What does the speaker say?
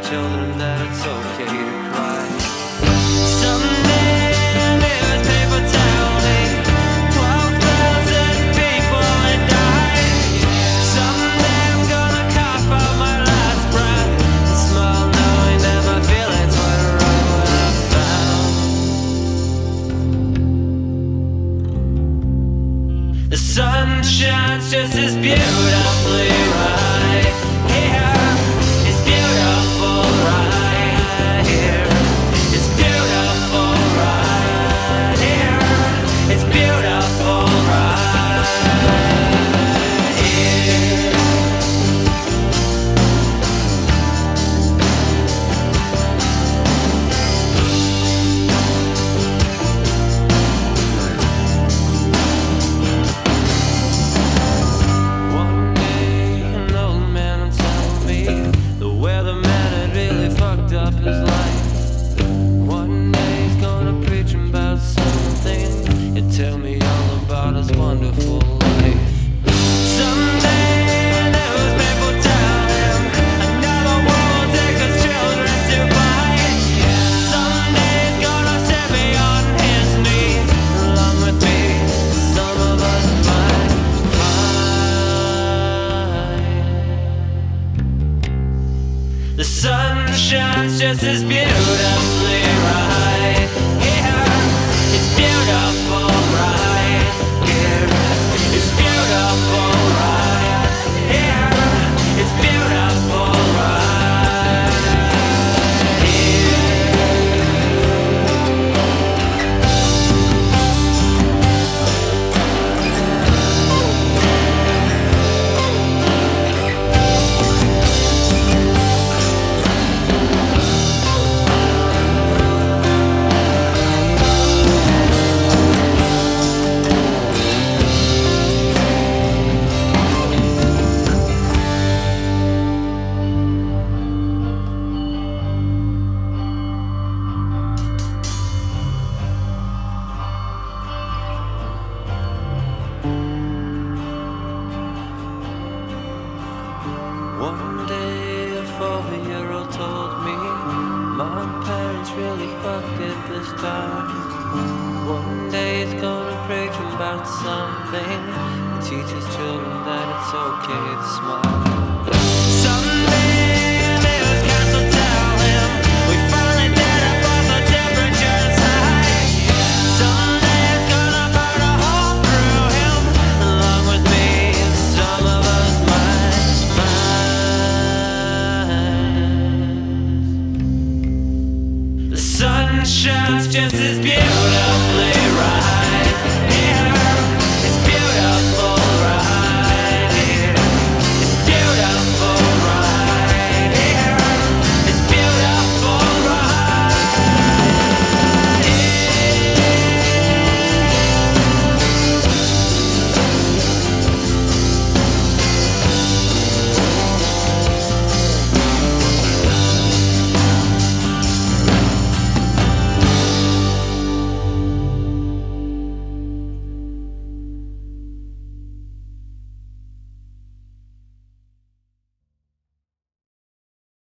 children that it's okay to cry. Someday a newspaper tell me 12,000 people had died. Someday I'm gonna cough out my last breath and smile knowing that my feelings were right where I found. The sun shines just as beautifully right here. It's beautiful right here. It's beautiful right here. It's beautiful right here. One day an old man will tell me the weatherman had really fucked up his life. One day he's gonna preach about something and tell me all about his wonderful life. Someday a newspaper will tell him another war will take his children to fight. Someday he's gonna set me on his knee. Along with me, some of us might find. The sun shines just as beautifully right here. It's beautiful right here. It's beautiful right here. It's beautiful right here. One day a 4-year-old told me my parents really fucked it this time. One day he's gonna preach about something and teach his children that it's okay to smile.